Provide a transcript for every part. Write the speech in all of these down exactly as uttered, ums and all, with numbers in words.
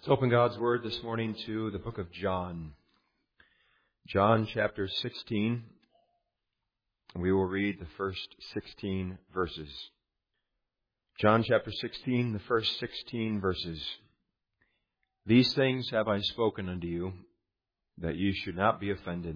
Let's open God's Word this morning to the book of John. John chapter sixteen. We will read the first sixteen verses. John chapter sixteen, the first sixteen verses. These things have I spoken unto you, that ye should not be offended.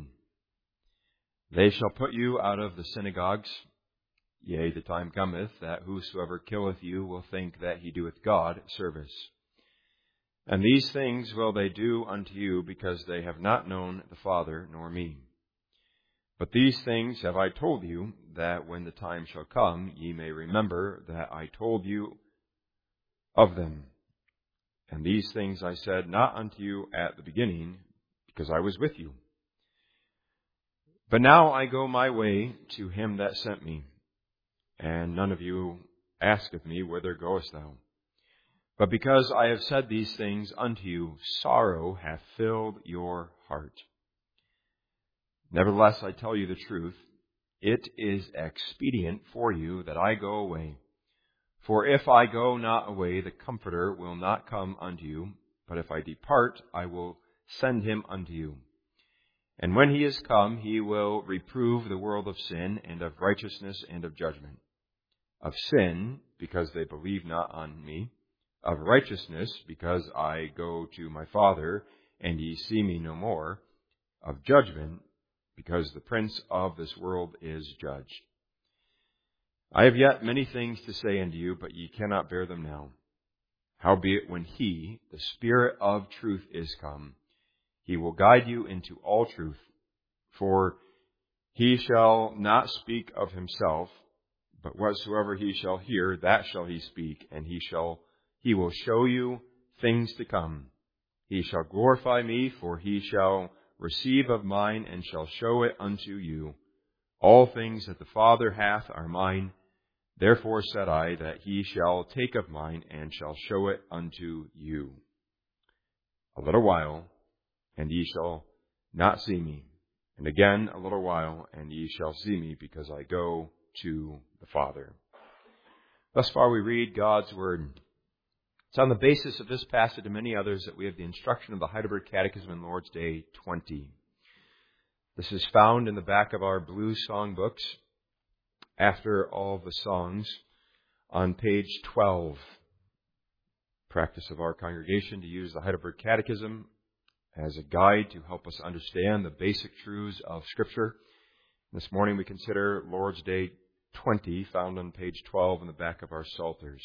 They shall put you out of the synagogues. Yea, the time cometh, that whosoever killeth you will think that he doeth God service. And these things will they do unto you, because they have not known the Father nor me. But these things have I told you, that when the time shall come, ye may remember that I told you of them. And these things I said not unto you at the beginning, because I was with you. But now I go my way to him that sent me, and none of you asketh me, Whither goest thou? But because I have said these things unto you, sorrow hath filled your heart. Nevertheless, I tell you the truth, it is expedient for you that I go away. For if I go not away, the Comforter will not come unto you. But if I depart, I will send him unto you. And when he is come, he will reprove the world of sin, and of righteousness, and of judgment. Of sin, because they believe not on me. Of righteousness, because I go to my Father, and ye see me no more. Of judgment, because the prince of this world is judged. I have yet many things to say unto you, but ye cannot bear them now. Howbeit, when he, the Spirit of truth, is come, he will guide you into all truth. For he shall not speak of himself, but whatsoever he shall hear, that shall he speak, and he shall He will show you things to come. He shall glorify me, for he shall receive of mine, and shall show it unto you. All things that the Father hath are mine. Therefore said I, that he shall take of mine, and shall show it unto you. A little while, and ye shall not see me. And again a little while, and ye shall see me, because I go to the Father. Thus far we read God's Word. It's on the basis of this passage and many others that we have the instruction of the Heidelberg Catechism in Lord's Day twenty. This is found in the back of our blue song books, after all the songs, on page twelve. Practice of our congregation to use the Heidelberg Catechism as a guide to help us understand the basic truths of Scripture. This morning we consider Lord's Day twenty, found on page twelve in the back of our Psalters.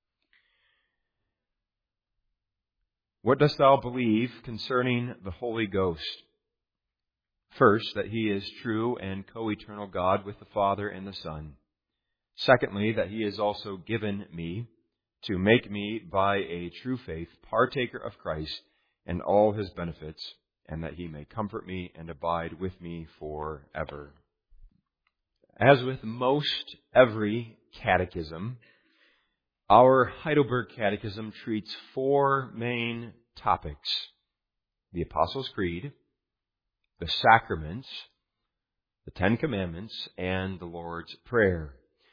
What dost thou believe concerning the Holy Ghost? First, that he is true and co-eternal God with the Father and the Son. Secondly, that he is also given me to make me by a true faith partaker of Christ and all his benefits, and that he may comfort me and abide with me forever. As with most every catechism, our Heidelberg Catechism treats four main topics: the Apostles' Creed, the sacraments, the Ten Commandments, and the Lord's Prayer.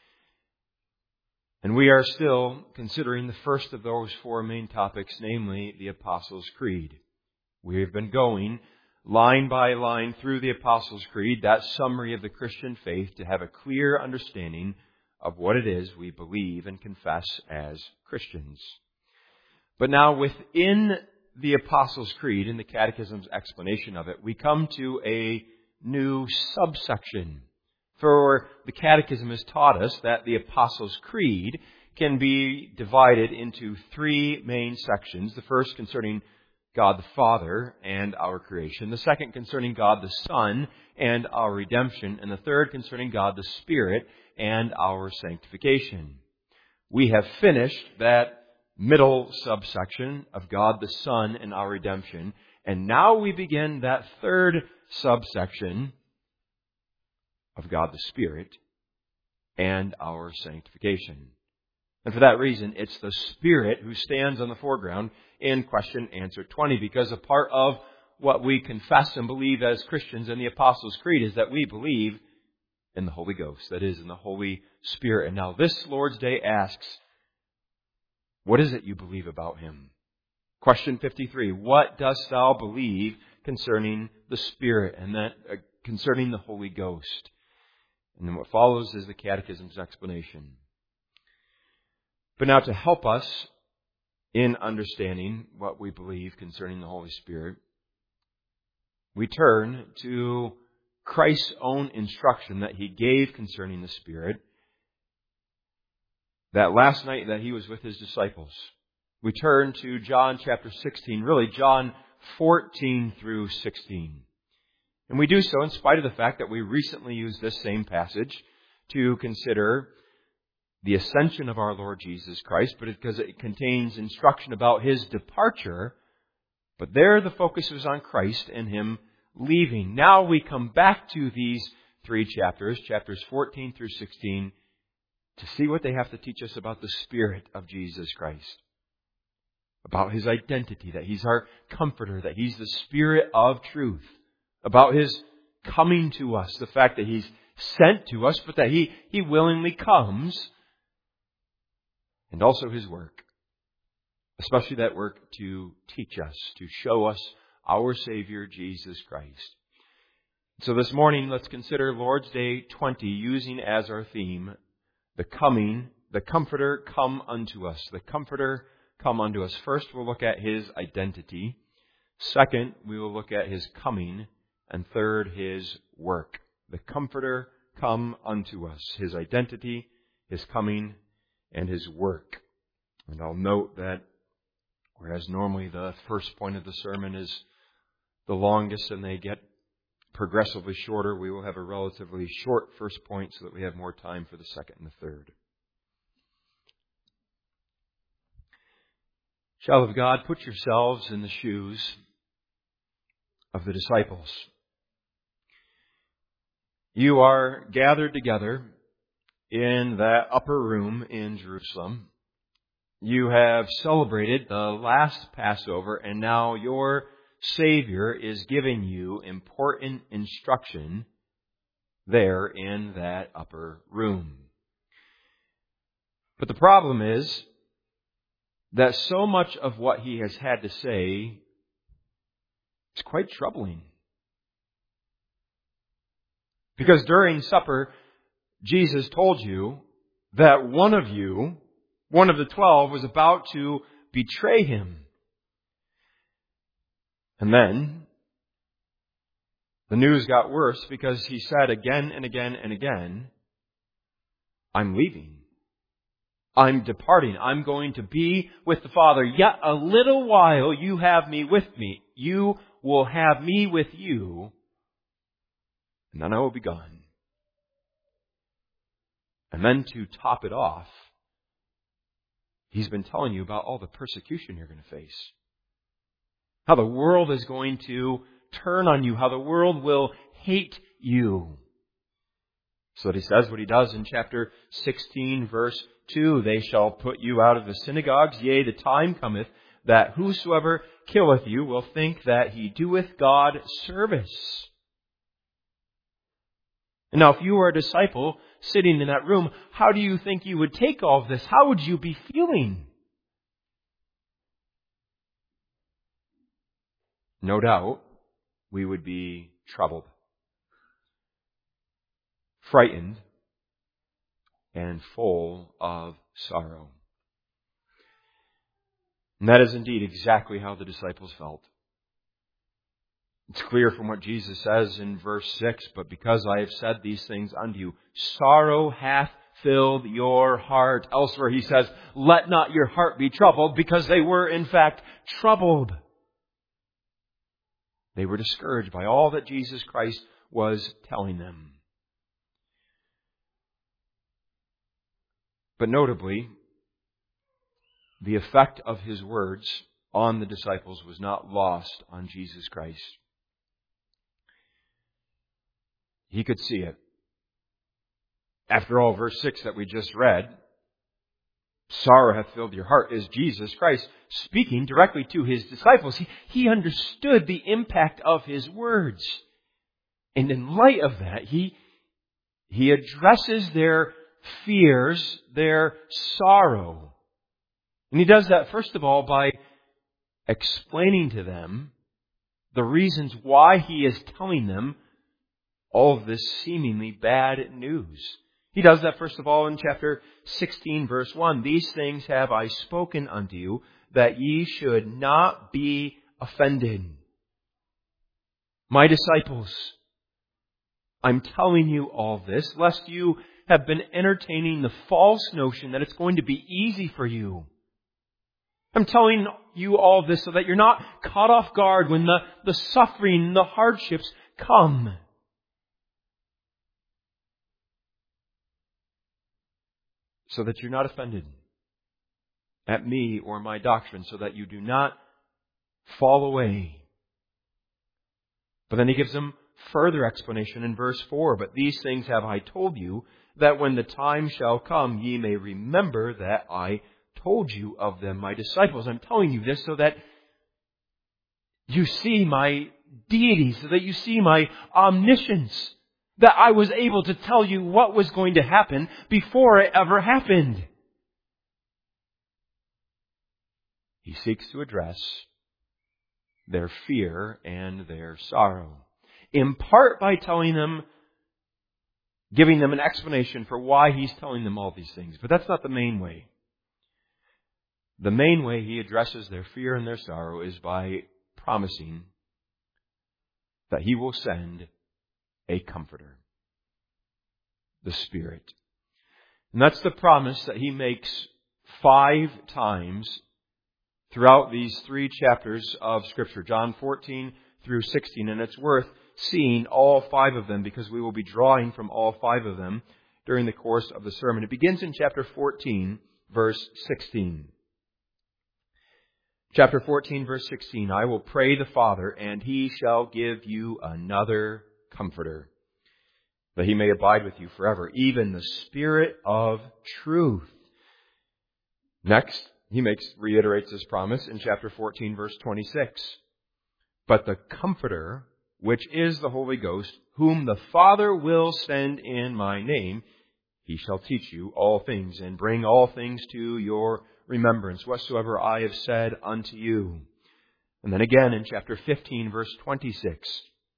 And we are still considering the first of those four main topics, namely the Apostles' Creed. We have been going line by line through the Apostles' Creed, that summary of the Christian faith, to have a clear understanding of what it is we believe and confess as Christians. But now within the Apostles' Creed, in the Catechism's explanation of it, we come to a new subsection. For the Catechism has taught us that the Apostles' Creed can be divided into three main sections. The first concerning God the Father and our creation. The second concerning God the Son and our redemption. And the third concerning God the Spirit and our sanctification. We have finished that middle subsection of God the Son and our redemption, and now we begin that third subsection of God the Spirit and our sanctification. And for that reason, it's the Spirit who stands on the foreground in question answer twenty, because a part of what we confess and believe as Christians in the Apostles' Creed is that we believe in the Holy Ghost, that is, in the Holy Spirit. And now this Lord's Day asks, what is it you believe about him? Question fifty-three, what dost thou believe concerning the Spirit and that uh, concerning the Holy Ghost? And then what follows is the Catechism's explanation. But now to help us in understanding what we believe concerning the Holy Spirit, we turn to Christ's own instruction that He gave concerning the Spirit that last night that He was with His disciples. We turn to John chapter sixteen, really John fourteen through sixteen. And we do so in spite of the fact that we recently used this same passage to consider the ascension of our Lord Jesus Christ, but because it contains instruction about His departure. But there the focus was on Christ and Him leaving. Now we come back to these three chapters, chapters fourteen through sixteen, to see what they have to teach us about the Spirit of Jesus Christ. About His identity, that He's our comforter, that He's the Spirit of truth. About His coming to us, the fact that He's sent to us, but that He, he willingly comes. And also His work. Especially that work to teach us, to show us our Savior, Jesus Christ. So this morning, let's consider Lord's Day twenty, using as our theme, the coming, the Comforter come unto us. The Comforter come unto us. First, we'll look at His identity. Second, we will look at His coming. And third, His work. The Comforter come unto us. His identity, His coming, and His work. And I'll note that whereas normally the first point of the sermon is the longest and they get progressively shorter, we will have a relatively short first point so that we have more time for the second and the third. Child of God, put yourselves in the shoes of the disciples. You are gathered together in that upper room in Jerusalem. You have celebrated the last Passover, and now your Savior is giving you important instruction there in that upper room. But the problem is that so much of what He has had to say is quite troubling. Because during supper, Jesus told you that one of you, one of the twelve, was about to betray Him. And then the news got worse because He said again and again and again, I'm leaving. I'm departing. I'm going to be with the Father. Yet a little while you have me with me. You will have me with you. And then I will be gone. And then to top it off, He's been telling you about all the persecution you're going to face. How the world is going to turn on you. How the world will hate you. So that He says what He does in chapter sixteen, verse two. They shall put you out of the synagogues. Yea, the time cometh that whosoever killeth you will think that he doeth God service. And now if you were a disciple sitting in that room, how do you think you would take all of this? How would you be feeling? No doubt, we would be troubled, frightened, and full of sorrow. And that is indeed exactly how the disciples felt. It's clear from what Jesus says in verse six, but because I have said these things unto you, sorrow hath filled your heart. Elsewhere He says, let not your heart be troubled, because they were in fact troubled. They were discouraged by all that Jesus Christ was telling them. But notably, the effect of His words on the disciples was not lost on Jesus Christ. He could see it. After all, verse six that we just read, sorrow hath filled your heart, is Jesus Christ speaking directly to His disciples. He, he understood the impact of His words. And in light of that, He, he addresses their fears, their sorrow. And He does that, first of all, by explaining to them the reasons why He is telling them all of this seemingly bad news. He does that first of all in chapter sixteen, verse one. These things have I spoken unto you, that ye should not be offended. My disciples, I'm telling you all this, lest you have been entertaining the false notion that it's going to be easy for you. I'm telling you all this so that you're not caught off guard when the, the suffering, the hardships come. So that you're not offended at me or my doctrine, so that you do not fall away. But then he gives them further explanation in verse four. But these things have I told you, that when the time shall come, ye may remember that I told you of them, my disciples. I'm telling you this so that you see my deity, so that you see my omniscience, that I was able to tell you what was going to happen before it ever happened. He seeks to address their fear and their sorrow, in part by telling them, giving them an explanation for why He's telling them all these things. But that's not the main way. The main way He addresses their fear and their sorrow is by promising that He will send a comforter, the Spirit. And that's the promise that He makes five times throughout these three chapters of Scripture, John fourteen through sixteen. And it's worth seeing all five of them because we will be drawing from all five of them during the course of the sermon. It begins in chapter fourteen, verse sixteen. Chapter fourteen, verse sixteen, I will pray the Father, and He shall give you another Comforter, that He may abide with you forever, even the Spirit of truth. Next, He makes reiterates this promise in chapter fourteen, verse twenty-six. But the Comforter, which is the Holy Ghost, whom the Father will send in my name, He shall teach you all things, and bring all things to your remembrance, whatsoever I have said unto you. And then again in chapter fifteen, verse twenty-six.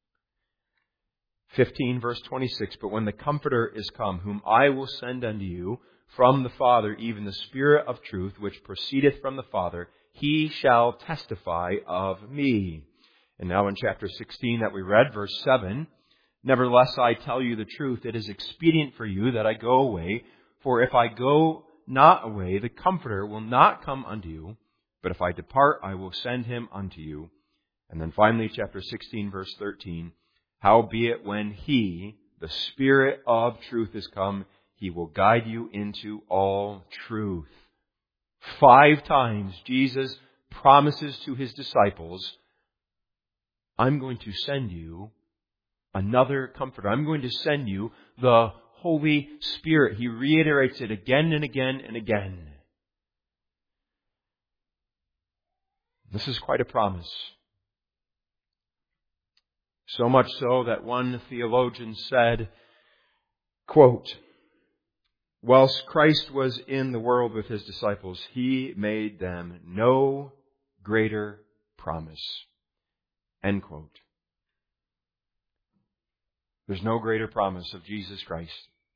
fifteen, verse twenty-six, But when the Comforter is come, whom I will send unto you from the Father, even the Spirit of truth, which proceedeth from the Father, He shall testify of me. And now in chapter sixteen that we read, verse seven, Nevertheless I tell you the truth, it is expedient for you that I go away, for if I go not away, the Comforter will not come unto you, but if I depart, I will send Him unto you. And then finally, chapter sixteen, verse thirteen, Howbeit when He, the Spirit of truth, is come, He will guide you into all truth. Five times Jesus promises to His disciples, I'm going to send you another Comforter. I'm going to send you the Holy Spirit. He reiterates it again and again and again. This is quite a promise. So much so that one theologian said, quote, Whilst Christ was in the world with His disciples, He made them no greater promise. End quote. There's no greater promise of Jesus Christ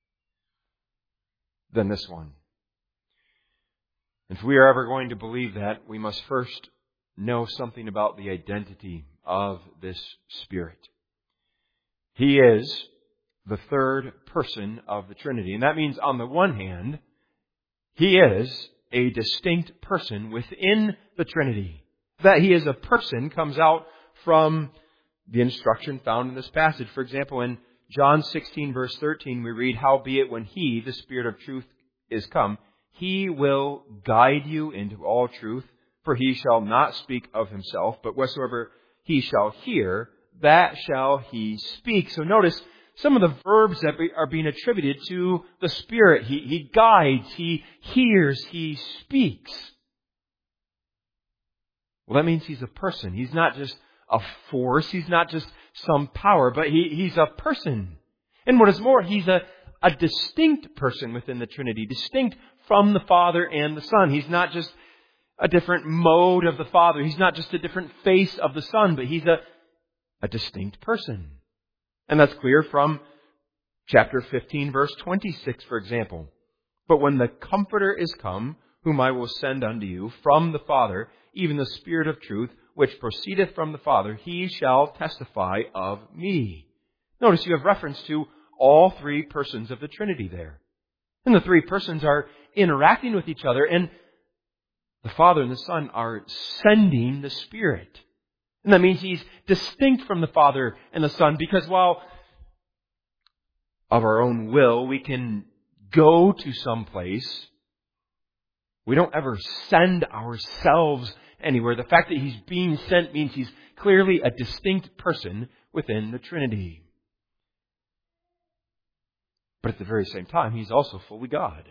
than this one. If we are ever going to believe that, we must first know something about the identity of this Spirit. He is the third person of the Trinity. And that means, on the one hand, He is a distinct person within the Trinity. That He is a person comes out from the instruction found in this passage. For example, in John sixteen, verse thirteen, we read, Howbeit when He, the Spirit of truth, is come, He will guide you into all truth, for He shall not speak of Himself, but whatsoever He shall hear, that shall He speak. So notice some of the verbs that are being attributed to the Spirit. He, he guides, He hears, He speaks. Well, that means He's a person. He's not just a force. He's not just some power, but he, He's a person. And what is more, He's a, a distinct person within the Trinity, distinct from the Father and the Son. He's not just a different mode of the Father. He's not just a different face of the Son, but He's a, a distinct person. And that's clear from chapter fifteen, verse twenty-six, for example. But when the Comforter is come, whom I will send unto you from the Father, even the Spirit of truth, which proceedeth from the Father, He shall testify of me. Notice you have reference to all three persons of the Trinity there. And the three persons are interacting with each other, and the Father and the Son are sending the Spirit. And that means He's distinct from the Father and the Son, because while of our own will we can go to some place, we don't ever send ourselves anywhere. The fact that He's being sent means He's clearly a distinct person within the Trinity. But at the very same time, He's also fully God.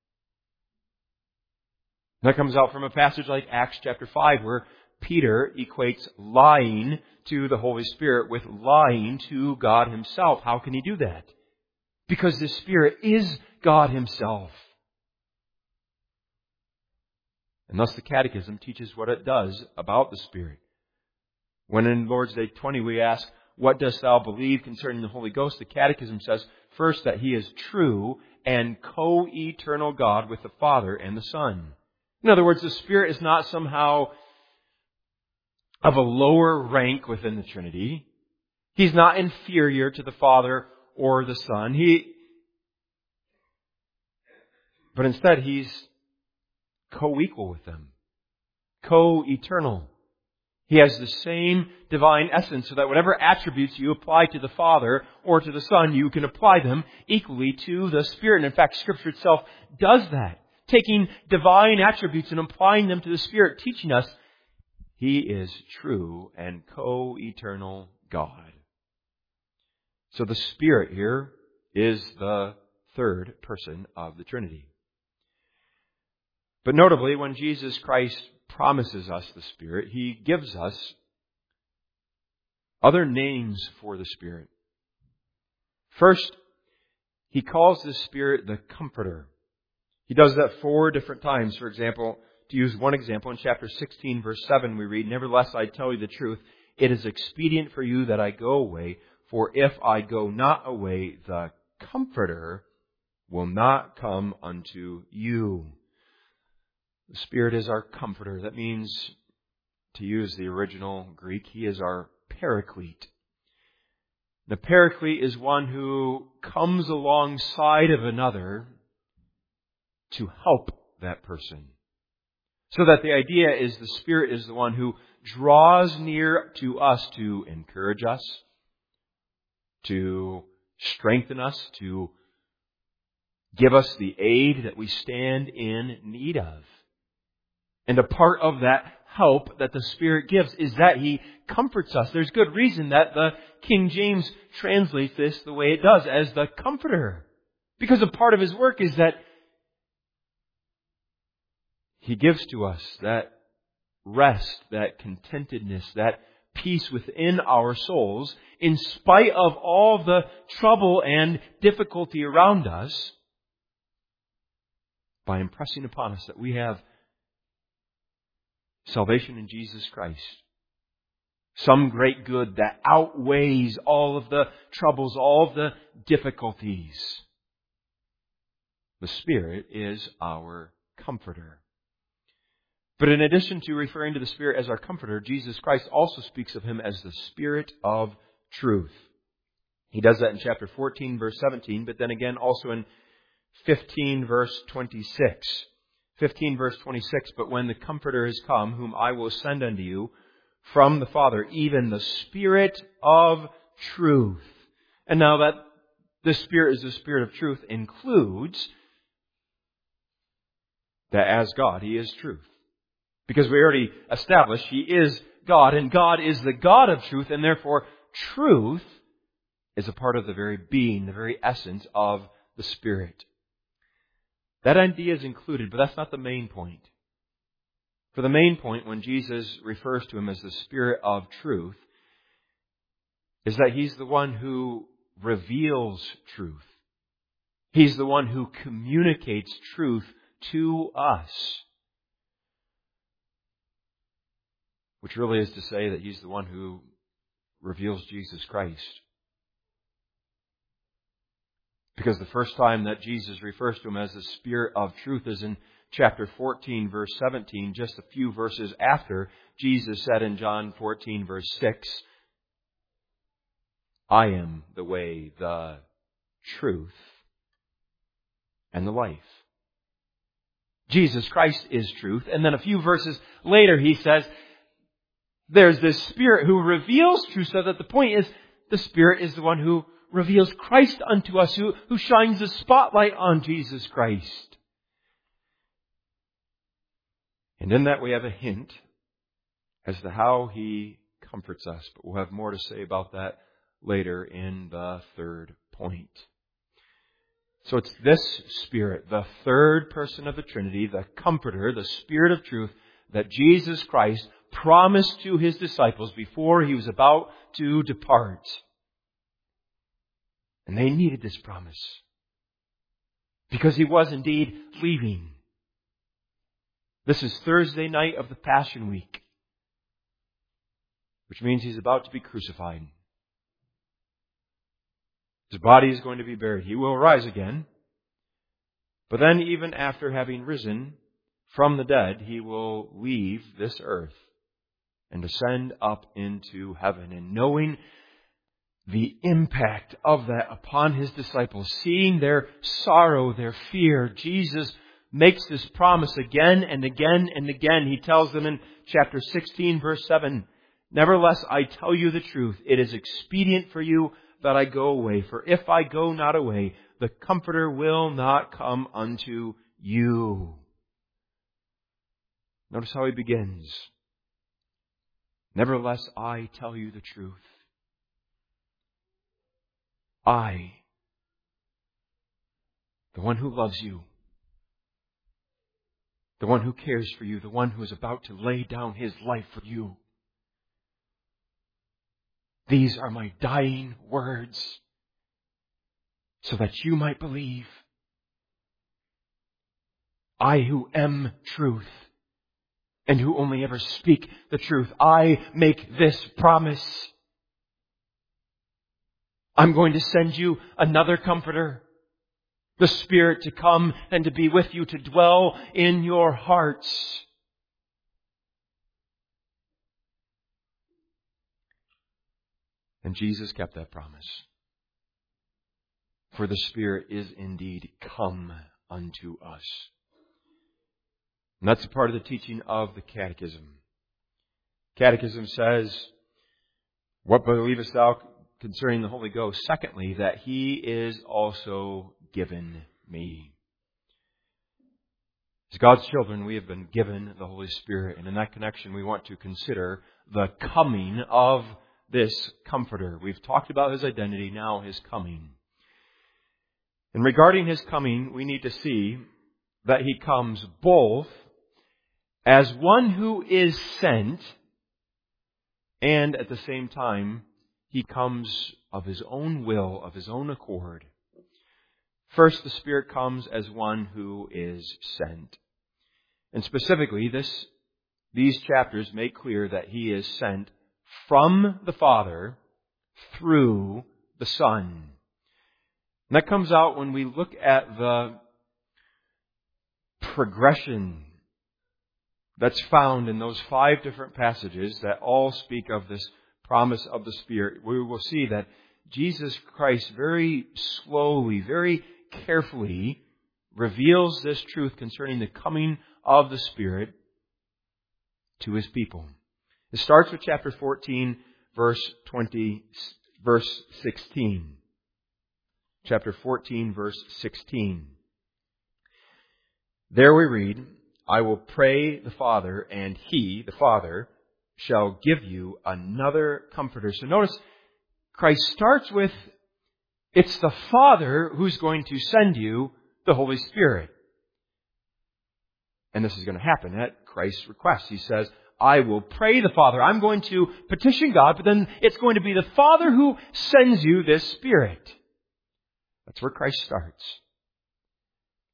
That comes out from a passage like Acts chapter five, where Peter equates lying to the Holy Spirit with lying to God Himself. How can he do that? Because the Spirit is God Himself. And thus the Catechism teaches what it does about the Spirit. When in Lord's Day twenty we ask, what dost thou believe concerning the Holy Ghost? The Catechism says, first, that He is true and co-eternal God with the Father and the Son. In other words, the Spirit is not somehow of a lower rank within the Trinity. He's not inferior to the Father or the Son. He, but instead, He's co-equal with them. Co-eternal. He has the same divine essence, so that whatever attributes you apply to the Father or to the Son, you can apply them equally to the Spirit. And in fact, Scripture itself does that. Taking divine attributes and applying them to the Spirit, teaching us He is true and co-eternal God. So the Spirit here is the third person of the Trinity. But notably, when Jesus Christ promises us the Spirit, He gives us other names for the Spirit. First, He calls the Spirit the Comforter. He does that four different times. For example, to use one example, in chapter sixteen, verse seven, we read, Nevertheless, I tell you the truth, it is expedient for you that I go away, for if I go not away, the Comforter will not come unto you. The Spirit is our Comforter. That means, to use the original Greek, He is our Paraclete. The Paraclete is one who comes alongside of another to help that person. So that the idea is the Spirit is the one who draws near to us to encourage us, to strengthen us, to give us the aid that we stand in need of. And a part of that help that the Spirit gives is that He comforts us. There's good reason that the King James translates this the way it does, as the Comforter. Because a part of His work is that He gives to us that rest, that contentedness, that peace within our souls, in spite of all the trouble and difficulty around us, by impressing upon us that we have salvation in Jesus Christ. Some great good that outweighs all of the troubles, all of the difficulties. The Spirit is our Comforter. But in addition to referring to the Spirit as our Comforter, Jesus Christ also speaks of Him as the Spirit of truth. He does that in chapter fourteen, verse seventeen, but then again also in fifteen, verse twenty-six. fifteen, verse twenty-six, But when the Comforter is come, whom I will send unto you from the Father, even the Spirit of truth. And now that the Spirit is the Spirit of truth includes that as God, He is truth. Because we already established He is God, and God is the God of truth, and therefore truth is a part of the very being, the very essence of the Spirit. That idea is included, but that's not the main point. For the main point, when Jesus refers to Him as the Spirit of truth, is that He's the one who reveals truth. He's the one who communicates truth to us. which really is to say that He's the one who reveals Jesus Christ. Because the first time that Jesus refers to Him as the Spirit of truth is in chapter fourteen, verse seventeen, just a few verses after Jesus said in John fourteen, verse six, I am the way, the truth, and the life. Jesus Christ is truth. And then a few verses later He says, there's this Spirit who reveals truth, so that the point is, the Spirit is the one who reveals Christ unto us, who, who shines the spotlight on Jesus Christ. And in that we have a hint as to how He comforts us. But we'll have more to say about that later in the third point. So it's this Spirit, the third person of the Trinity, the Comforter, the Spirit of truth, that Jesus Christ promised to His disciples before He was about to depart. And they needed this promise, because He was indeed leaving. This is Thursday night of the Passion Week, which means He's about to be crucified. His body is going to be buried. He will rise again. But then, even after having risen from the dead, He will leave this earth and ascend up into heaven. And knowing the impact of that upon His disciples, seeing their sorrow, their fear, Jesus makes this promise again and again and again. He tells them in chapter sixteen, verse seven, nevertheless, I tell you the truth. It is expedient for you that I go away. For if I go not away, the Comforter will not come unto you. Notice how He begins. Nevertheless, I tell you the truth. I, the one who loves you, the one who cares for you, the one who is about to lay down His life for you. These are my dying words, so that you might believe. I who am truth, and who only ever speak the truth, I make this promise. I'm going to send you another Comforter, the Spirit, to come and to be with you, to dwell in your hearts. And Jesus kept that promise. For the Spirit is indeed come unto us. And that's a part of the teaching of the Catechism. Catechism says, what believest thou concerning the Holy Ghost? Secondly, that He is also given me. As God's children, we have been given the Holy Spirit. And in that connection, we want to consider the coming of this Comforter. We've talked about His identity, now His coming. And regarding His coming, we need to see that He comes both as one who is sent, and at the same time, He comes of His own will, of His own accord. First, the Spirit comes as one who is sent. And specifically, this, these chapters make clear that He is sent from the Father through the Son. And that comes out when we look at the progression that's found in those five different passages that all speak of this promise of the Spirit. We will see that Jesus Christ very slowly, very carefully reveals this truth concerning the coming of the Spirit to His people. It starts with chapter fourteen, verse twenty, verse sixteen. Chapter fourteen, verse sixteen. There we read, I will pray the Father, and He, the Father, shall give you another Comforter. So notice, Christ starts with, it's the Father who's going to send you the Holy Spirit. And this is going to happen at Christ's request. He says, I will pray the Father. I'm going to petition God, but then it's going to be the Father who sends you this Spirit. That's where Christ starts.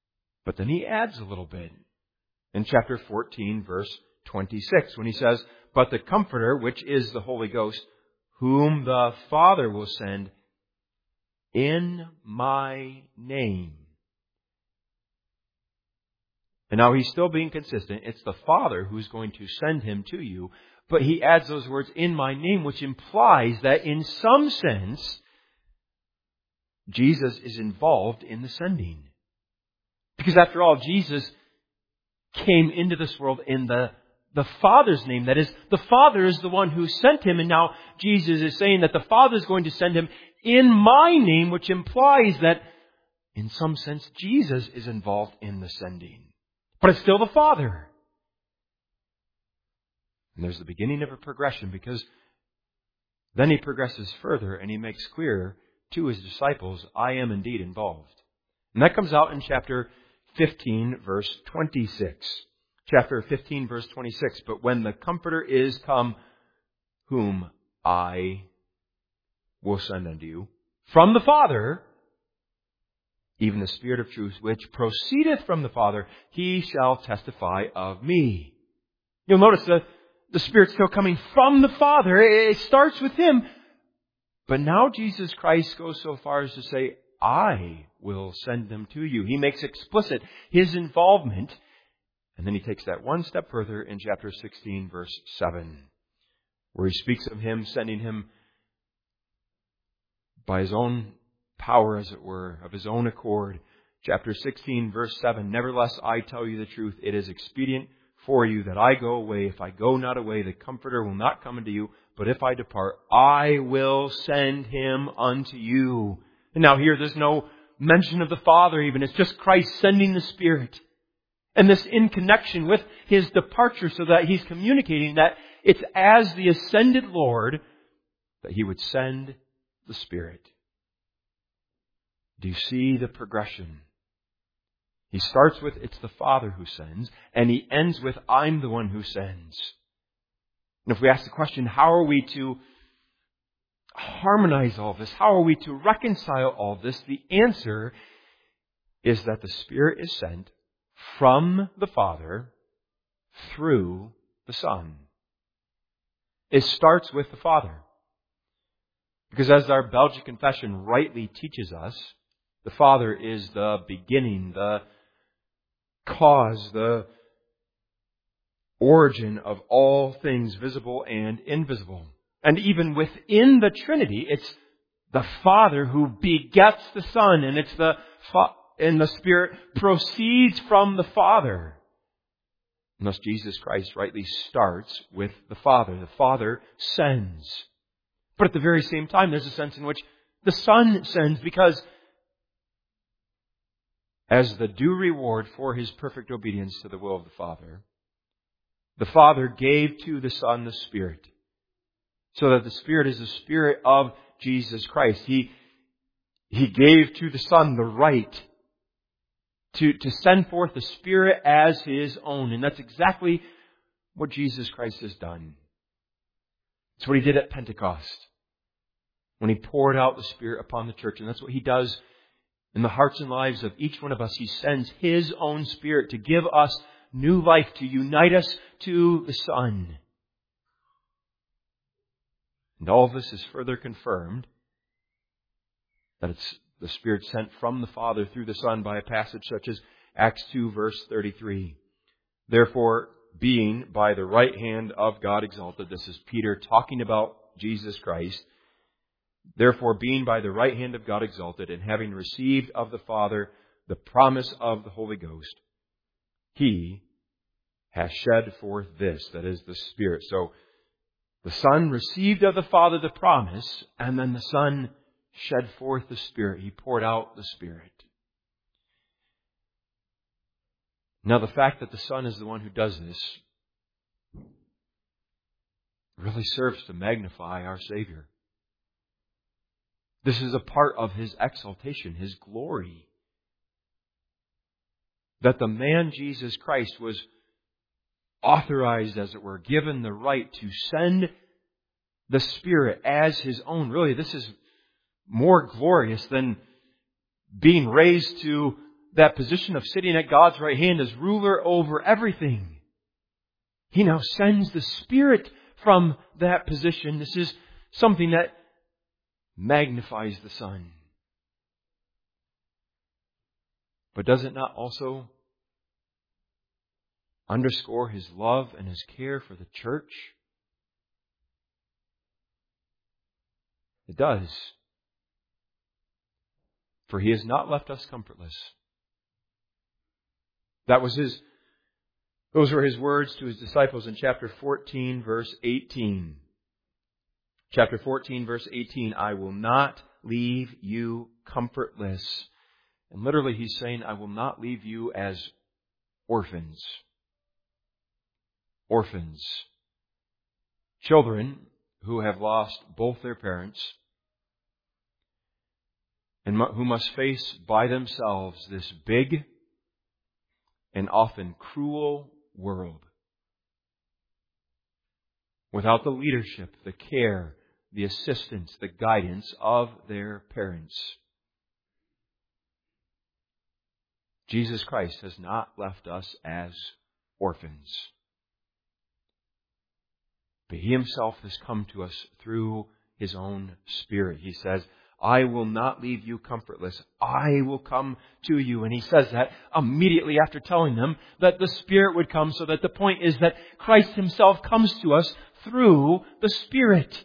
But then He adds a little bit in chapter fourteen, verse twenty-six, when He says, but the Comforter, which is the Holy Ghost, whom the Father will send in my name. And now he's still being consistent. It's the Father who's going to send him to you. But he adds those words, in my name, which implies that in some sense, Jesus is involved in the sending. Because after all, Jesus came into this world in the, the Father's name. That is, the Father is the one who sent him. And now Jesus is saying that the Father is going to send him in my name, which implies that in some sense, Jesus is involved in the sending. But it's still the Father. And there's the beginning of a progression, because then he progresses further and he makes clear to his disciples, I am indeed involved. And that comes out in chapter fifteen, verse twenty-six. Chapter fifteen, verse twenty-six. But when the Comforter is come, whom I will send unto you from the Father, even the Spirit of truth, which proceedeth from the Father, he shall testify of me. You'll notice that the Spirit's still coming from the Father. It starts with him. But now Jesus Christ goes so far as to say, I will send them to you. He makes explicit his involvement. And then he takes that one step further in chapter sixteen, verse seven, where he speaks of him sending him by his own power, as it were, of his own accord. Chapter sixteen, verse seven, nevertheless, I tell you the truth, it is expedient for you that I go away. If I go not away, the Comforter will not come unto you. But if I depart, I will send him unto you. And now here, there's no mention of the Father even. It's just Christ sending the Spirit. And this in connection with his departure, so that he's communicating that it's as the ascended Lord that he would send the Spirit. Do you see the progression? He starts with, it's the Father who sends, and he ends with, I'm the one who sends. And if we ask the question, how are we to harmonize all this? How are we to reconcile all this? The answer is that the Spirit is sent from the Father through the Son. It starts with the Father. Because as our Belgian Confession rightly teaches us, the Father is the beginning, the cause, the origin of all things visible and invisible. And even within the Trinity, it's the Father who begets the Son, and it's the fa- and the Spirit proceeds from the Father. And thus Jesus Christ rightly starts with the Father. The Father sends. But at the very same time, there's a sense in which the Son sends, because as the due reward for his perfect obedience to the will of the Father, the Father gave to the Son the Spirit, so that the Spirit is the Spirit of Jesus Christ. He, he gave to the Son the right to, to send forth the Spirit as his own. And that's exactly what Jesus Christ has done. It's what he did at Pentecost, when he poured out the Spirit upon the church. And that's what he does in the hearts and lives of each one of us. He sends his own Spirit to give us new life, to unite us to the Son. And all of this is further confirmed, that it's the Spirit sent from the Father through the Son, by a passage such as Acts two, verse thirty-three. Therefore, being by the right hand of God exalted, this is Peter talking about Jesus Christ. Therefore, being by the right hand of God exalted, and having received of the Father the promise of the Holy Ghost, he has shed forth this, that is the Spirit. So, the Son received of the Father the promise, and then the Son shed forth the Spirit. He poured out the Spirit. Now, the fact that the Son is the one who does this really serves to magnify our Savior. This is a part of his exaltation, his glory. That the man Jesus Christ was authorized, as it were, given the right to send the Spirit as his own. Really, this is more glorious than being raised to that position of sitting at God's right hand as ruler over everything. He now sends the Spirit from that position. This is something that magnifies the Son. But does it not also underscore His love and His care for the church? It does. For He has not left us comfortless. That was His, those were His words to His disciples in chapter fourteen, verse eighteen. Chapter fourteen, verse eighteen, I will not leave you comfortless. And literally He's saying, I will not leave you as orphans. Orphans. Children who have lost both their parents and who must face by themselves this big and often cruel world without the leadership, the care, the assistance, the guidance of their parents. Jesus Christ has not left us as orphans. But He Himself has come to us through His own Spirit. He says, I will not leave you comfortless. I will come to you. And He says that immediately after telling them that the Spirit would come, so that the point is that Christ Himself comes to us through the Spirit.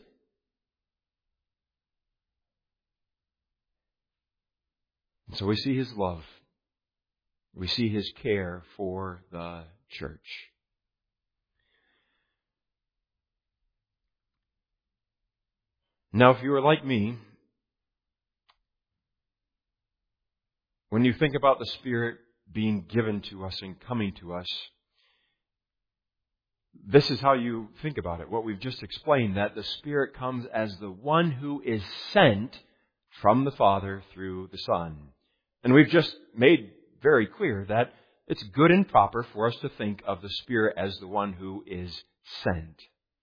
And so we see His love. We see His care for the church. Now, if you are like me, when you think about the Spirit being given to us and coming to us, this is how you think about it. What we've just explained, that the Spirit comes as the one who is sent from the Father through the Son. And we've just made very clear that it's good and proper for us to think of the Spirit as the one who is sent.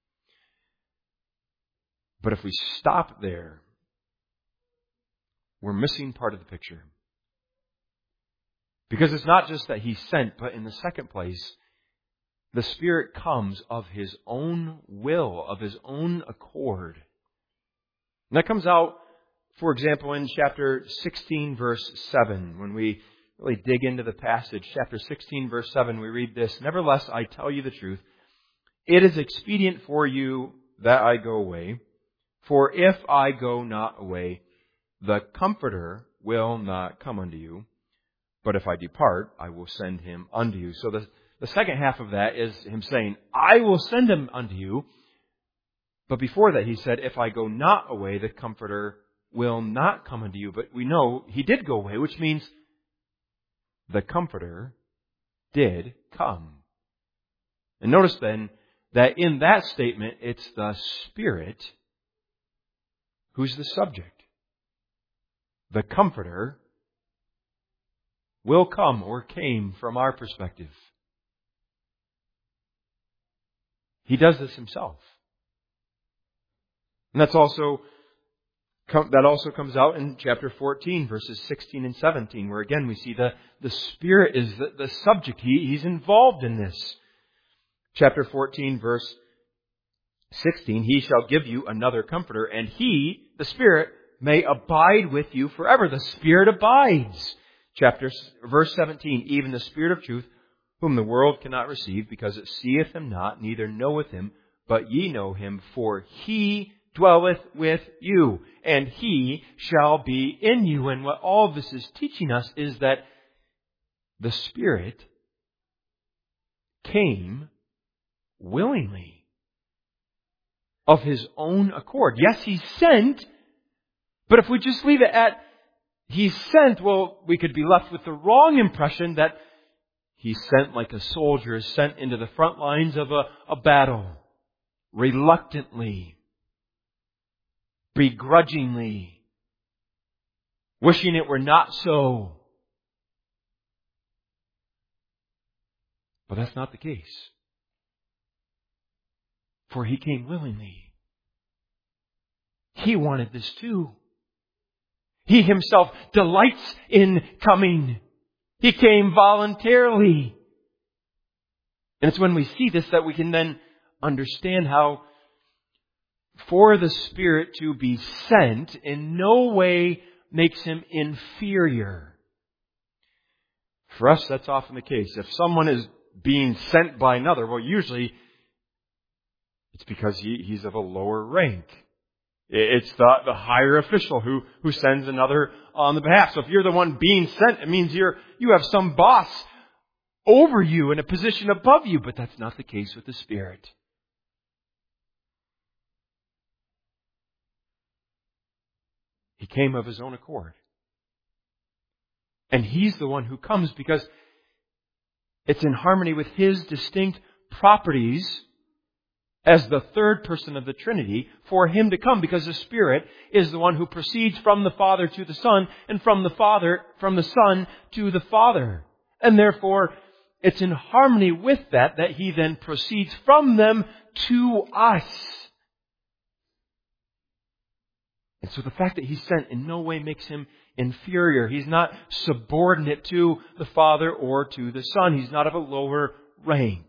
But if we stop there, we're missing part of the picture. Because it's not just that He's sent, but in the second place, the Spirit comes of His own will, of His own accord. And that comes out, for example, in chapter sixteen, verse seven. When we really dig into the passage, chapter sixteen, verse seven, we read this, Nevertheless, I tell you the truth, it is expedient for you that I go away. For if I go not away, the Comforter will not come unto you. But if I depart, I will send Him unto you. So the, the second half of that is Him saying, I will send Him unto you. But before that, He said, if I go not away, the Comforter will not come unto you. But we know He did go away, which means the Comforter did come. And notice then that in that statement, it's the Spirit who's the subject. The Comforter will come, or came from our perspective. He does this Himself. And that's also, that also comes out in chapter fourteen, verses sixteen and seventeen, where again we see the, the Spirit is the, the subject. He, he's involved in this. Chapter fourteen, verse sixteen, He shall give you another Comforter, and He, the Spirit, may abide with you forever. The Spirit abides. Chapter, verse seventeen, even the Spirit of truth, whom the world cannot receive, because it seeth Him not, neither knoweth Him, but ye know Him, for He dwelleth with you, and He shall be in you. And what all this is teaching us is that the Spirit came willingly, of His own accord. Yes, He sent, but if we just leave it at He sent, well, we could be left with the wrong impression that He sent like a soldier is sent into the front lines of a, a battle, reluctantly, begrudgingly, wishing it were not so. But that's not the case. For He came willingly. He wanted this too. He Himself delights in coming. He came voluntarily. And it's when we see this that we can then understand how for the Spirit to be sent in no way makes Him inferior. For us, that's often the case. If someone is being sent by another, well, usually it's because he, he's of a lower rank. It's the, the higher official who, who sends another on the behalf. So if you're the one being sent, it means you're, you have some boss over you in a position above you. But that's not the case with the Spirit. He came of His own accord. And He's the one who comes because it's in harmony with His distinct properties as the third person of the Trinity for Him to come, because the Spirit is the one who proceeds from the Father to the Son, and from the Father, from the Son to the Father. And therefore, it's in harmony with that that He then proceeds from them to us. And so the fact that He's sent in no way makes Him inferior. He's not subordinate to the Father or to the Son. He's not of a lower rank.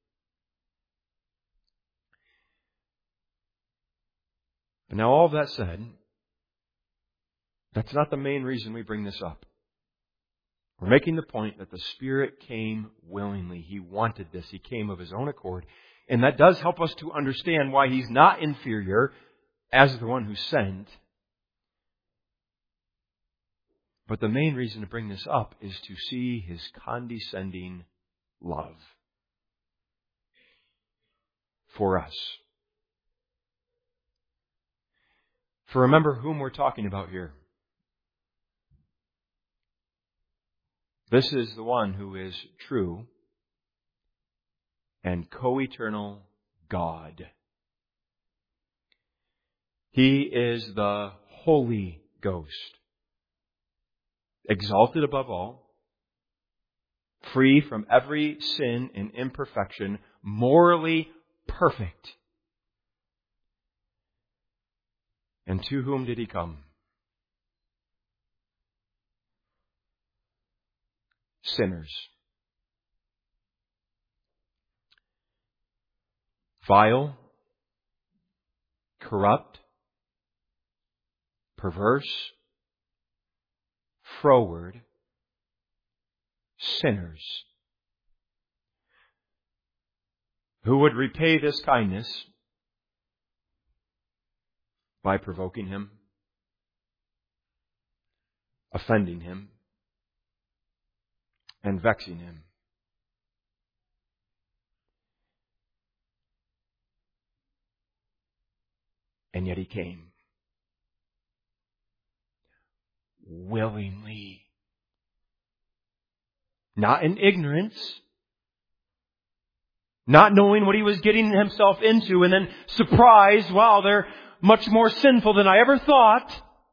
But now all of that said, that's not the main reason we bring this up. We're making the point that the Spirit came willingly. He wanted this. He came of His own accord. And that does help us to understand why He's not inferior as the one who sent. But the main reason to bring this up is to see His condescending love for us. For remember whom we're talking about here. This is the one who is true and co-eternal God. He is the Holy Ghost, exalted above all, free from every sin and imperfection, morally perfect. And to whom did He come? Sinners. Vile, corrupt, perverse, froward, sinners. Who would repay this kindness by provoking Him, offending Him, and vexing Him. And yet He came willingly, not in ignorance, not knowing what He was getting Himself into, and then surprised, wow, they're much more sinful than I ever thought.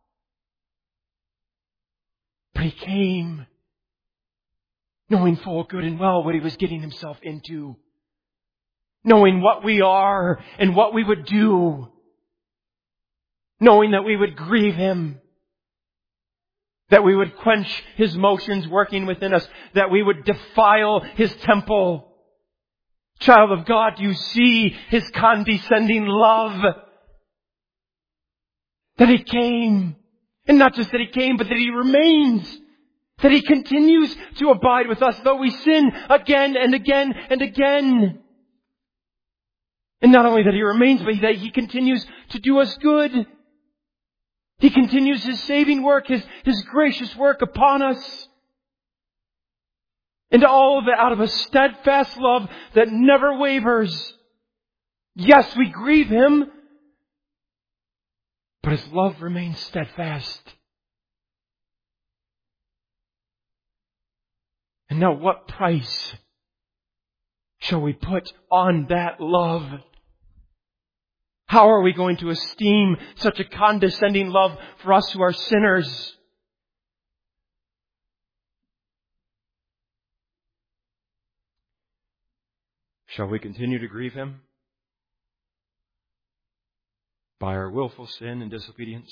But He came knowing full good and well what He was getting Himself into. Knowing what we are and what we would do. Knowing that we would grieve Him. That we would quench His motions working within us. That we would defile His temple. Child of God, you see His condescending love. That He came. And not just that He came, but that He remains. That He continues to abide with us, though we sin again and again and again. And not only that He remains, but that He continues to do us good. He continues His saving work, His, His gracious work upon us. And all of it out of a steadfast love that never wavers. Yes, we grieve Him, but His love remains steadfast. And now what price shall we put on that love? How are we going to esteem such a condescending love for us who are sinners? Shall we continue to grieve Him by our willful sin and disobedience?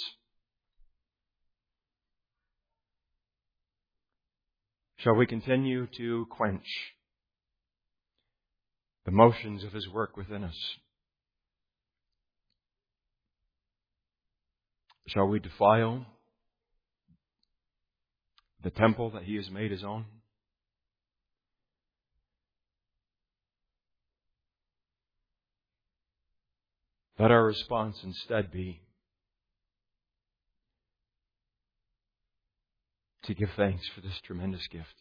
Shall we continue to quench the motions of His work within us? Shall we defile the temple that He has made His own? Let our response instead be to give thanks for this tremendous gift.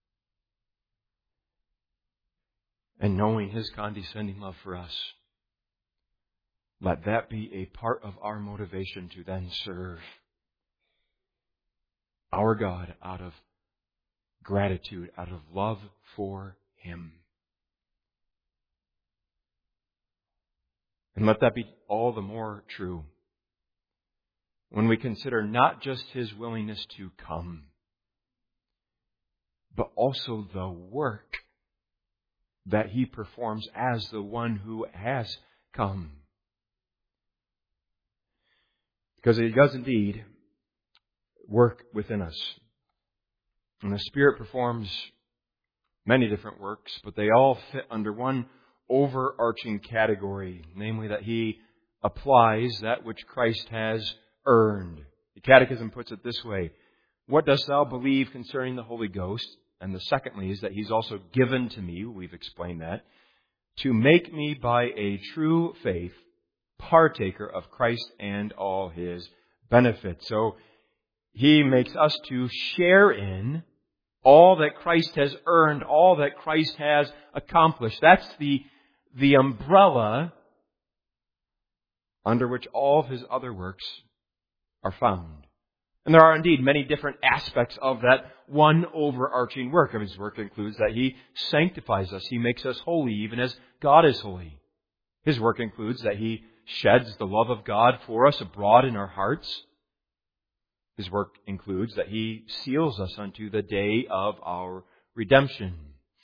And knowing His condescending love for us, let that be a part of our motivation to then serve our God out of gratitude, out of love for Him. And let that be all the more true when we consider not just His willingness to come, but also the work that He performs as the one who has come. Because He does indeed work within us. And the Spirit performs many different works, but they all fit under one overarching category, namely that He applies that which Christ has earned. The Catechism puts it this way: what dost thou believe concerning the Holy Ghost? And the secondly is that He's also given to me, we've explained that, to make me by a true faith partaker of Christ and all His benefits. So He makes us to share in all that Christ has earned, all that Christ has accomplished. That's the, the umbrella under which all of His other works are found. And there are indeed many different aspects of that one overarching work. Of His work includes that He sanctifies us. He makes us holy, even as God is holy. His work includes that He sheds the love of God for us abroad in our hearts. His work includes that He seals us unto the day of our redemption.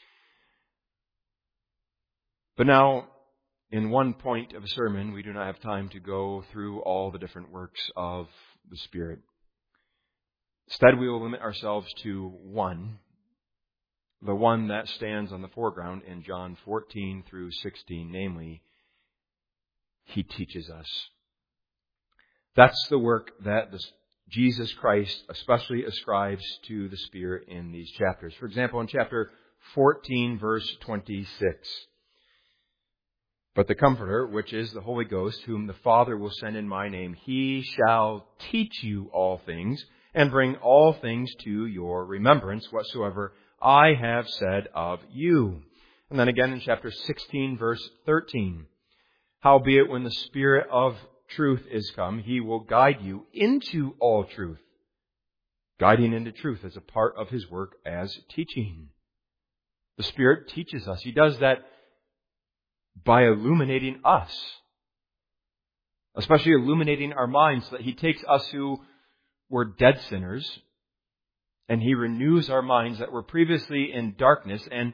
But now, in one point of a sermon, we do not have time to go through all the different works of the Spirit. Instead, we will limit ourselves to one, the one that stands on the foreground in John fourteen through sixteen, namely, He teaches us. That's the work that the Jesus Christ especially ascribes to the Spirit in these chapters. For example, in chapter fourteen, verse twenty-six, but the Comforter, which is the Holy Ghost, whom the Father will send in my name, He shall teach you all things, and bring all things to your remembrance, whatsoever I have said of you. And then again in chapter sixteen, verse thirteen, howbeit when the Spirit of truth is come, He will guide you into all truth. Guiding into truth is a part of His work as teaching. The Spirit teaches us. He does that by illuminating us, especially illuminating our minds, so that He takes us who were dead sinners and He renews our minds that were previously in darkness and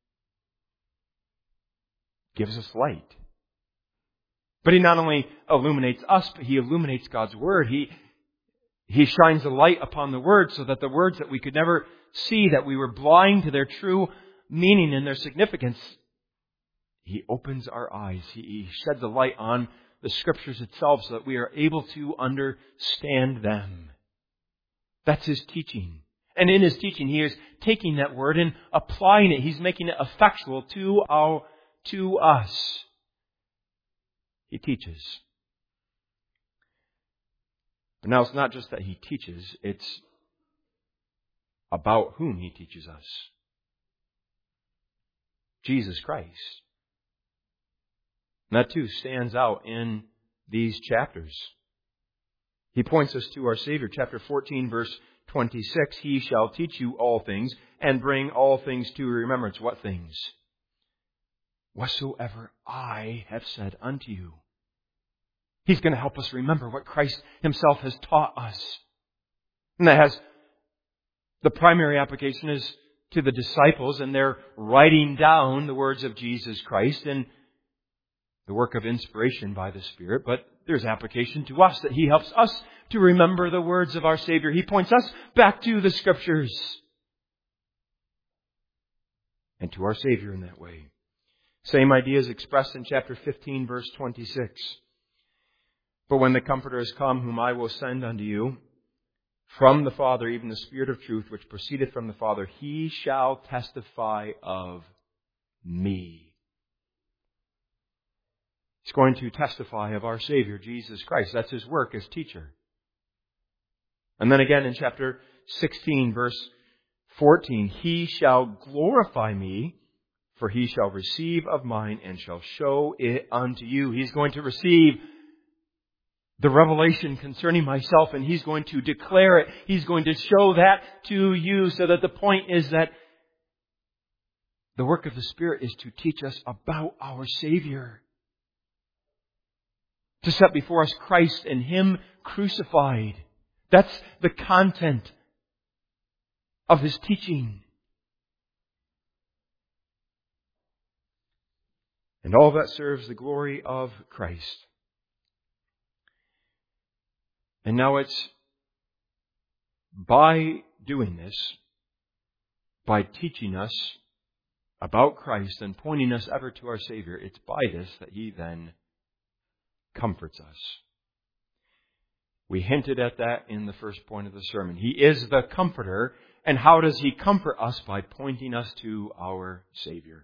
gives us light. But He not only illuminates us, but He illuminates God's Word. He, he shines a light upon the Word so that the words that we could never see, that we were blind to their true meaning and their significance, He opens our eyes. He, he sheds a light on the Scriptures itself so that we are able to understand them. That's His teaching. And in His teaching, He is taking that Word and applying it. He's making it effectual to our, to us. He teaches. But now it's not just that He teaches, it's about whom He teaches us. Jesus Christ. And that too stands out in these chapters. He points us to our Savior. Chapter fourteen, verse twenty-six, He shall teach you all things and bring all things to remembrance. What things? Whatsoever I have said unto you. He's going to help us remember what Christ Himself has taught us. And that has, the primary application is to the disciples, and they're writing down the words of Jesus Christ and the work of inspiration by the Spirit. But there's application to us, that He helps us to remember the words of our Savior. He points us back to the Scriptures and to our Savior in that way. Same idea is expressed in chapter fifteen, verse twenty-six. But when the Comforter is come, whom I will send unto you from the Father, even the Spirit of truth, which proceedeth from the Father, he shall testify of me. He's going to testify of our Savior, Jesus Christ. That's his work as teacher. And then again in chapter sixteen, verse fourteen, he shall glorify me, for he shall receive of mine and shall show it unto you. He's going to receive the revelation concerning myself, and he's going to declare it. He's going to show that to you, so that the point is that the work of the Spirit is to teach us about our Savior. To set before us Christ and him crucified. That's the content of his teaching. And all that serves the glory of Christ. And now it's by doing this, by teaching us about Christ and pointing us ever to our Savior, it's by this that he then comforts us. We hinted at that in the first point of the sermon. He is the Comforter. And how does he comfort us? By pointing us to our Savior.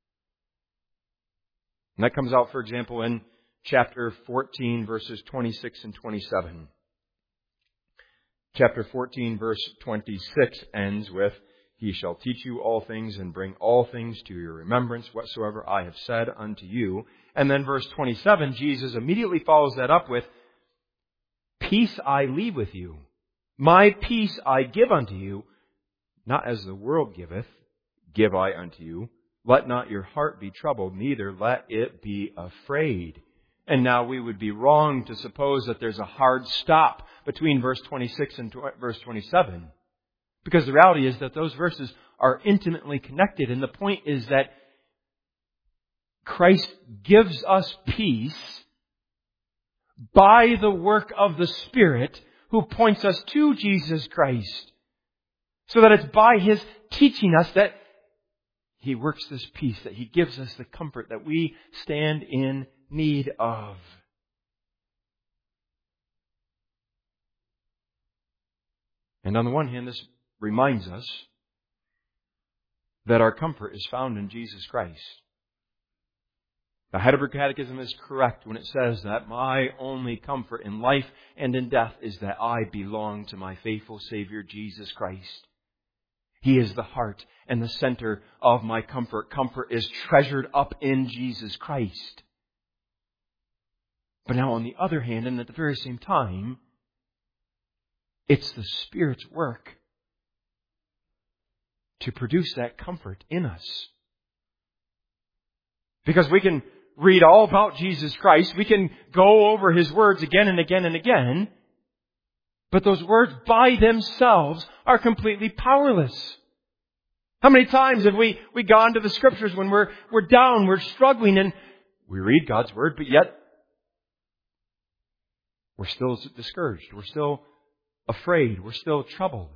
And that comes out, for example, in chapter fourteen, verses twenty-six and twenty-seven. Chapter fourteen, verse twenty-six ends with, he shall teach you all things and bring all things to your remembrance, whatsoever I have said unto you. And then verse twenty-seven, Jesus immediately follows that up with, peace I leave with you. My peace I give unto you. Not as the world giveth, give I unto you. Let not your heart be troubled, neither let it be afraid. And now we would be wrong to suppose that there's a hard stop between verse twenty-six and verse twenty-seven. Because the reality is that those verses are intimately connected. And the point is that Christ gives us peace by the work of the Spirit who points us to Jesus Christ. So that it's by his teaching us that he works this peace, that he gives us the comfort that we stand in need of. And on the one hand, this reminds us that our comfort is found in Jesus Christ. The Heidelberg Catechism is correct when it says that my only comfort in life and in death is that I belong to my faithful Savior, Jesus Christ. He is the heart and the center of my comfort. Comfort is treasured up in Jesus Christ. But now on the other hand, and at the very same time, it's the Spirit's work to produce that comfort in us. Because we can read all about Jesus Christ. We can go over his words again and again and again. But those words by themselves are completely powerless. How many times have we, we gone to the Scriptures when we're, we're down, we're struggling, and we read God's Word, but yet we're still discouraged. We're still afraid. We're still troubled.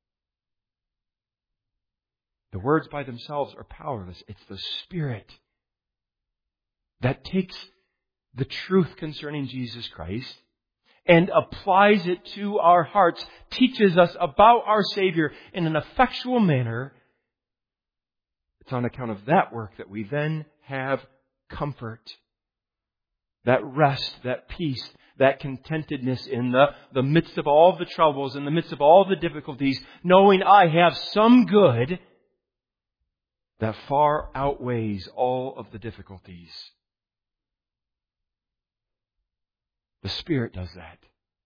The words by themselves are powerless. It's the Spirit that takes the truth concerning Jesus Christ and applies it to our hearts, teaches us about our Savior in an effectual manner. It's on account of that work that we then have comfort, that rest, that peace, that contentedness in the, the midst of all the troubles, in the midst of all the difficulties, knowing I have some good that far outweighs all of the difficulties. The Spirit does that.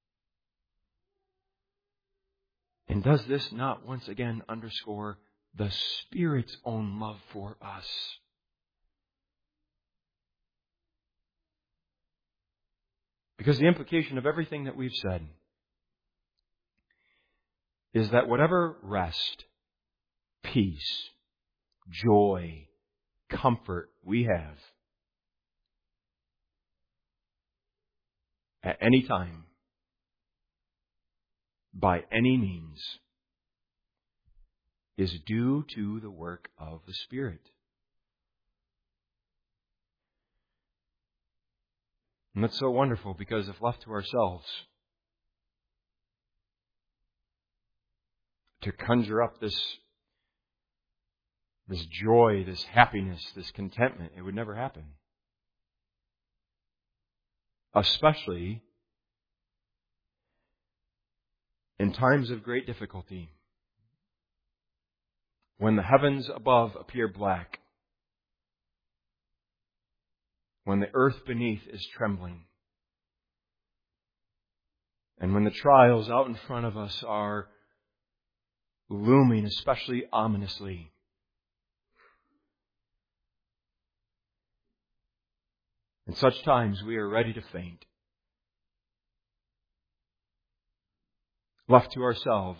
And does this not once again underscore the Spirit's own love for us? Because the implication of everything that we've said is that whatever rest, peace, joy, comfort we have at any time, by any means, is due to the work of the Spirit. And that's so wonderful, because if left to ourselves, to conjure up this, this joy, this happiness, this contentment, it would never happen. Especially in times of great difficulty, when the heavens above appear black, when the earth beneath is trembling, and when the trials out in front of us are looming especially ominously. In such times we are ready to faint. Left to ourselves,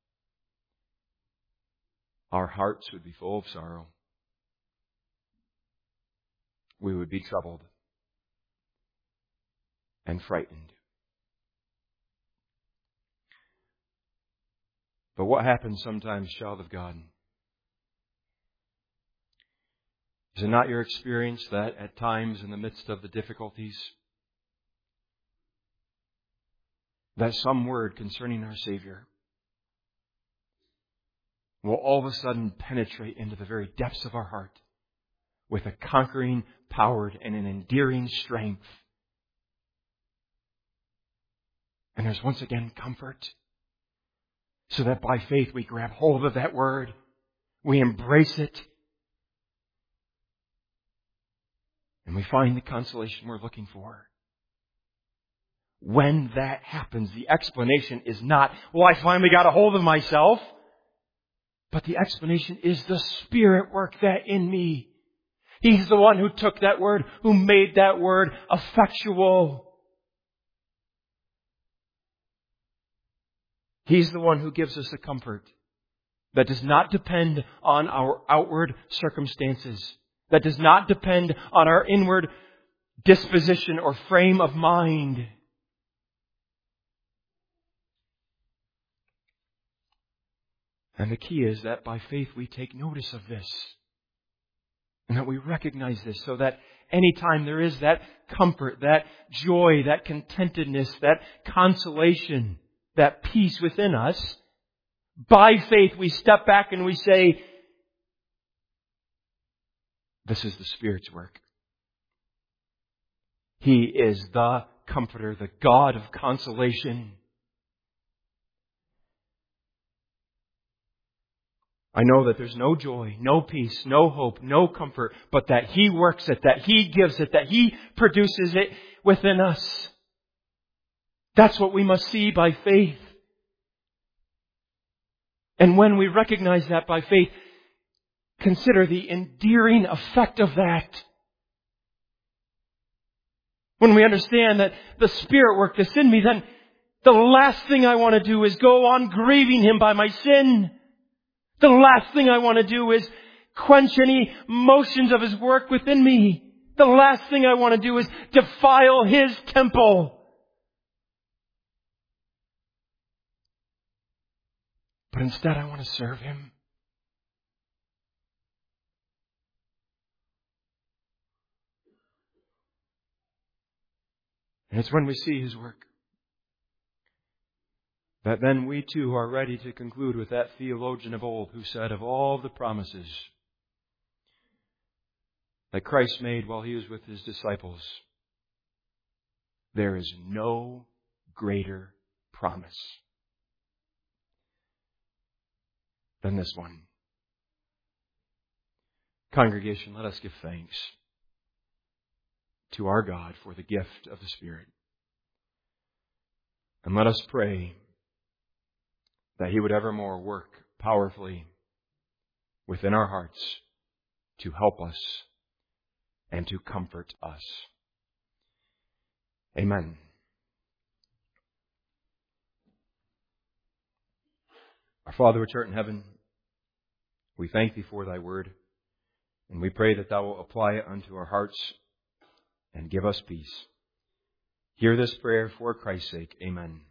our hearts would be full of sorrow. We would be troubled and frightened. But what happens sometimes, child of God? Is it not your experience that at times in the midst of the difficulties, that some word concerning our Savior will all of a sudden penetrate into the very depths of our heart with a conquering power and an endearing strength? And there's once again comfort, so that by faith we grab hold of that word, we embrace it, and we find the consolation we're looking for. When that happens, the explanation is not, well, I finally got a hold of myself. But the explanation is the Spirit work that in me. He's the one who took that word, who made that word effectual. He's the one who gives us a comfort that does not depend on our outward circumstances, that does not depend on our inward disposition or frame of mind. And the key is that by faith we take notice of this, and that we recognize this, so that anytime there is that comfort, that joy, that contentedness, that consolation, that peace within us, by faith we step back and we say, this is the Spirit's work. He is the Comforter, the God of consolation. I know that there's no joy, no peace, no hope, no comfort, but that He works it, that He gives it, that He produces it within us. That's what we must see by faith. And when we recognize that by faith, consider the endearing effect of that. When we understand that the Spirit work that's in me, then the last thing I want to do is go on grieving Him by my sin. The last thing I want to do is quench any motions of His work within me. The last thing I want to do is defile His temple. But instead I want to serve Him. And it's when we see His work that then we too are ready to conclude with that theologian of old who said, of all the promises that Christ made while He was with His disciples, there is no greater promise than this one. Congregation, let us give thanks to our God for the gift of the Spirit. And let us pray that He would evermore work powerfully within our hearts to help us and to comfort us. Amen. Our Father which art in heaven, we thank Thee for Thy word, and we pray that Thou wilt apply it unto our hearts and give us peace. Hear this prayer for Christ's sake. Amen.